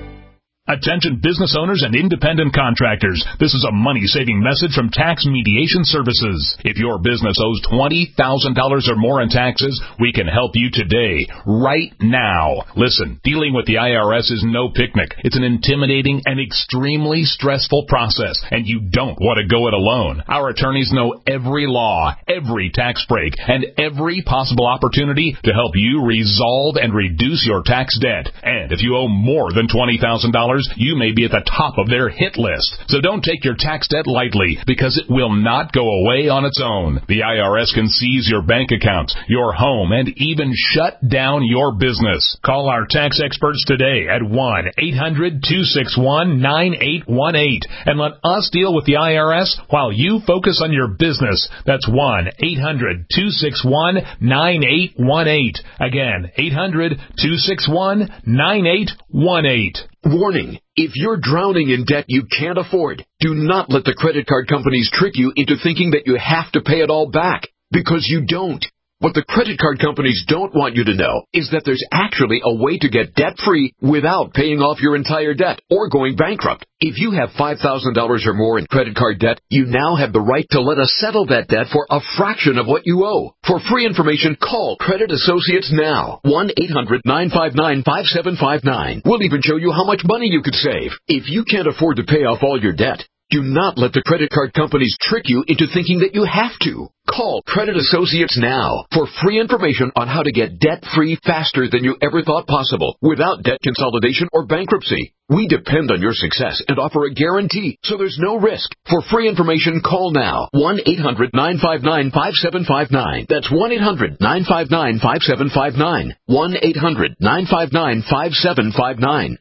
Attention business owners and independent contractors. This is a money-saving message from Tax Mediation Services. If your business owes twenty thousand dollars or more in taxes, we can help you today, right now. Listen, dealing with the I R S is no picnic. It's an intimidating and extremely stressful process, and you don't want to go it alone. Our attorneys know every law, every tax break, and every possible opportunity to help you resolve and reduce your tax debt. And if you owe more than twenty thousand dollars, you may be at the top of their hit list. So don't take your tax debt lightly, because it will not go away on its own. The I R S can seize your bank accounts, your home, and even shut down your business. Call our tax experts today at one eight hundred, two six one, nine eight one eight and let us deal with the I R S while you focus on your business. That's one eight hundred, two six one, nine eight one eight. Again, eight hundred, two six one, nine eight one eight. Warning, if you're drowning in debt you can't afford, do not let the credit card companies trick you into thinking that you have to pay it all back, because you don't. What the credit card companies don't want you to know is that there's actually a way to get debt-free without paying off your entire debt or going bankrupt. If you have five thousand dollars or more in credit card debt, you now have the right to let us settle that debt for a fraction of what you owe. For free information, call Credit Associates now. one eight hundred, nine five nine, five seven five nine. We'll even show you how much money you could save. If you can't afford to pay off all your debt, do not let the credit card companies trick you into thinking that you have to. Call Credit Associates now for free information on how to get debt-free faster than you ever thought possible without debt consolidation or bankruptcy. We depend on your success and offer a guarantee, so there's no risk. For free information, call now. one eight hundred, nine five nine, five seven five nine. That's one eight hundred, nine five nine, five seven five nine. one eight hundred, nine five nine, five seven five nine.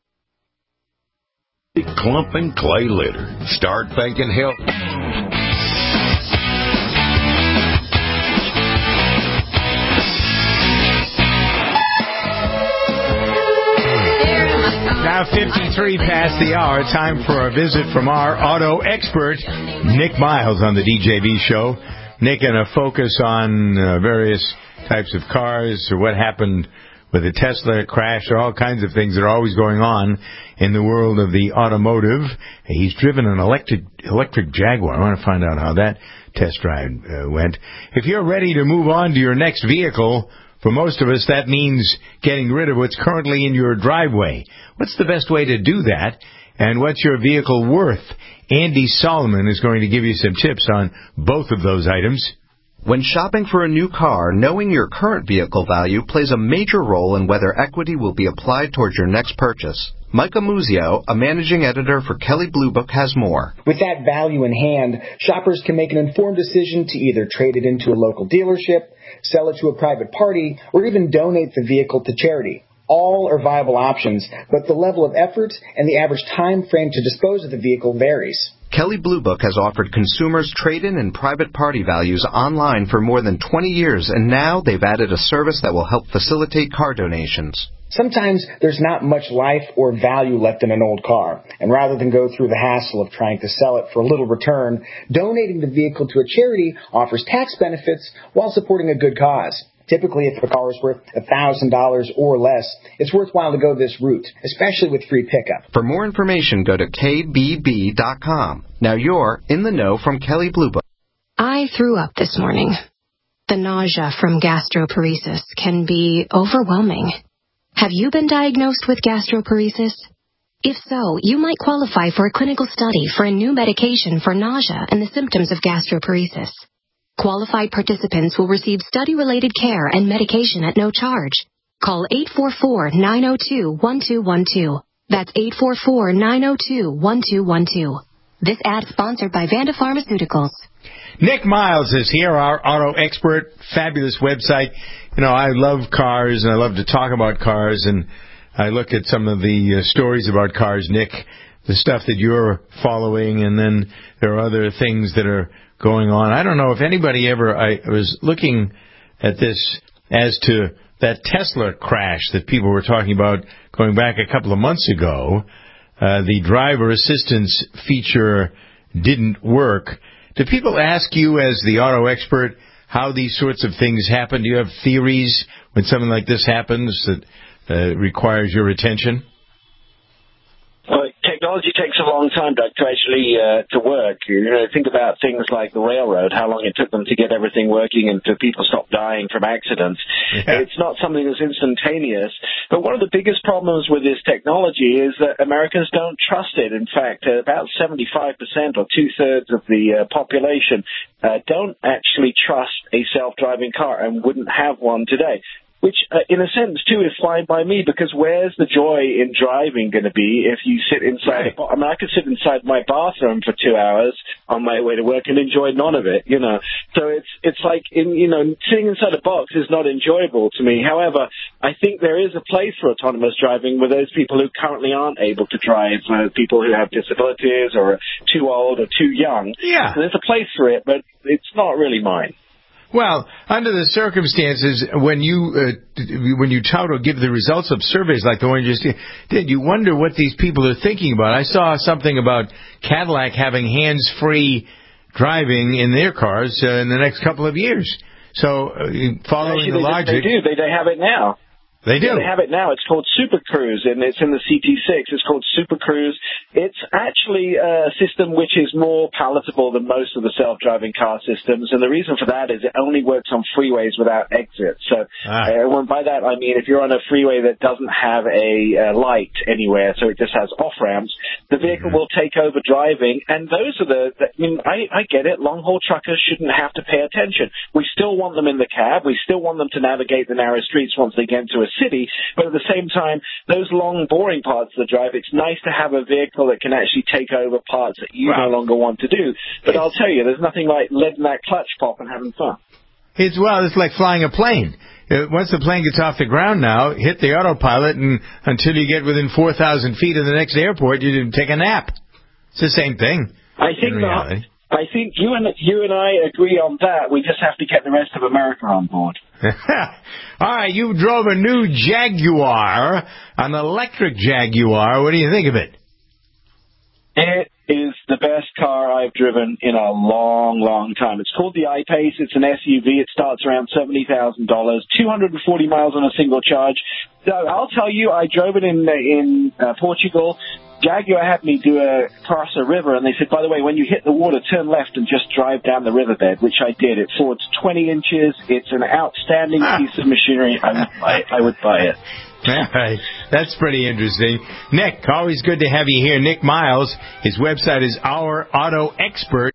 Clump and Clay Litter. Start thinking help. Now fifty-three past the hour. Time for a visit from our auto expert, Nick Miles, on the D J V show. Nick, and a focus on uh, various types of cars, or what happened with the Tesla crash, or all kinds of things that are always going on in the world of the automotive. He's driven an electric electric Jaguar. I want to find out how that test drive uh, went. If you're ready to move on to your next vehicle, for most of us that means getting rid of what's currently in your driveway. What's the best way to do that? And what's your vehicle worth? Andy Solomon is going to give you some tips on both of those items. When shopping for a new car, knowing your current vehicle value plays a major role in whether equity will be applied towards your next purchase. Micah Muzio, a managing editor for Kelley Blue Book, has more. With that value in hand, shoppers can make an informed decision to either trade it into a local dealership, sell it to a private party, or even donate the vehicle to charity. All are viable options, but the level of effort and the average time frame to dispose of the vehicle varies. Kelley Blue Book has offered consumers trade-in and private party values online for more than twenty years, and now they've added a service that will help facilitate car donations. Sometimes there's not much life or value left in an old car, and rather than go through the hassle of trying to sell it for a little return, donating the vehicle to a charity offers tax benefits while supporting a good cause. Typically, if a car is worth one thousand dollars or less, it's worthwhile to go this route, especially with free pickup. For more information, go to K B B dot com. Now you're in the know from Kelley Blue Book. I threw up this morning. The nausea from gastroparesis can be overwhelming. Have you been diagnosed with gastroparesis? If so, you might qualify for a clinical study for a new medication for nausea and the symptoms of gastroparesis. Qualified participants will receive study-related care and medication at no charge. Call eight four four, nine zero two, one two one two. That's eight four four, nine zero two, one two one two. This ad sponsored by Vanda Pharmaceuticals. Nick Miles is here, our auto expert. Fabulous website. You know, I love cars, and I love to talk about cars, and I look at some of the uh, stories about cars, Nick, the stuff that you're following, and then there are other things that are going on. I don't know if anybody ever, I was looking at this as to that Tesla crash that people were talking about going back a couple of months ago. Uh, the driver assistance feature didn't work. Do people ask you as the auto expert how these sorts of things happen? Do you have theories when something like this happens that uh, requires your attention? Well, technology takes a long time, Doug, to actually uh, to work. You know, think about things like the railroad, how long it took them to get everything working and to people stop dying from accidents. Yeah. It's not something that's instantaneous. But one of the biggest problems with this technology is that Americans don't trust it. In fact, uh, about seventy-five percent or two-thirds of the uh, population uh, don't actually trust a self-driving car and wouldn't have one today. Which, uh, in a sense, too, is fine by me, because where's the joy in driving going to be if you sit inside? Right. A, I mean, I could sit inside my bathroom for two hours on my way to work and enjoy none of it, you know. So it's it's like, in, you know, sitting inside a box is not enjoyable to me. However, I think there is a place for autonomous driving with those people who currently aren't able to drive, uh, people who have disabilities or are too old or too young. Yeah. So there's a place for it, but it's not really mine. Well, under the circumstances, when you uh, when you tout or give the results of surveys like the one you just did, you wonder what these people are thinking about. I saw something about Cadillac having hands-free driving in their cars uh, in the next couple of years. So, uh, following Actually, the they, logic... They do. They, they have it now. They do. Yeah, they have it now. It's called Super Cruise, and it's in the C T six. It's called Super Cruise. It's actually a system which is more palatable than most of the self-driving car systems, and the reason for that is it only works on freeways without exits. So ah. uh, by that I mean if you're on a freeway that doesn't have a uh, light anywhere, so it just has off-ramps, the vehicle mm-hmm. will take over driving, and those are the, the I mean, I, I get it, long-haul truckers shouldn't have to pay attention. We still want them in the cab. We still want them to navigate the narrow streets once they get into a city, but at the same time, those long, boring parts of the drive, it's nice to have a vehicle that can actually take over parts that you wow. no longer want to do. But I'll tell you, there's nothing like letting that clutch pop and having fun. It's, well, it's like flying a plane. Uh, once the plane gets off the ground now, hit the autopilot, and until you get within four thousand feet of the next airport, you take a nap. It's the same thing. I think not. I think you and you and I agree on that. We just have to get the rest of America on board. All right, you drove a new Jaguar, an electric Jaguar. What do you think of it? It is the best car I've driven in a long, long time. It's called the I-Pace. It's an S U V. It starts around seventy thousand dollars, two hundred forty miles on a single charge. So I'll tell you, I drove it in, in uh, Portugal. Jaguar had me do a cross a river, and they said, by the way, when you hit the water, turn left and just drive down the riverbed, which I did. It forwards twenty inches. It's an outstanding piece of machinery. I would buy it. I would buy it. All right. That's pretty interesting. Nick, always good to have you here. Nick Miles. His website is Our Auto Expert.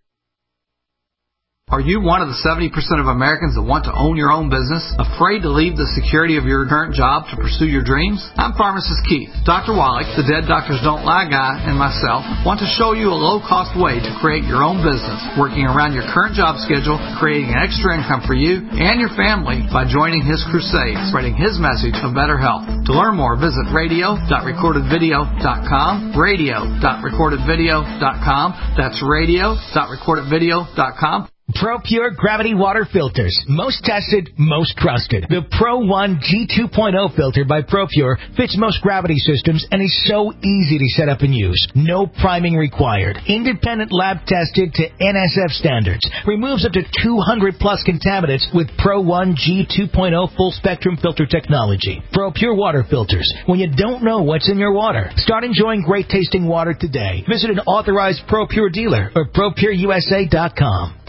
Are you one of the seventy percent of Americans that want to own your own business, afraid to leave the security of your current job to pursue your dreams? I'm Pharmacist Keith. Doctor Wallach, the Dead Doctors Don't Lie guy, and myself want to show you a low-cost way to create your own business, working around your current job schedule, creating an extra income for you and your family by joining his crusade, spreading his message of better health. To learn more, visit radio dot recorded video dot com, radio dot recorded video dot com. That's radio dot recorded video dot com. ProPure Gravity Water Filters. Most tested, most trusted. The Pro one G two point oh filter by ProPure fits most gravity systems and is so easy to set up and use. No priming required. Independent lab tested to N S F standards. Removes up to two hundred plus contaminants with Pro one G two point oh full spectrum filter technology. ProPure Water Filters. When you don't know what's in your water. Start enjoying great tasting water today. Visit an authorized ProPure dealer or Pro Pure U S A dot com.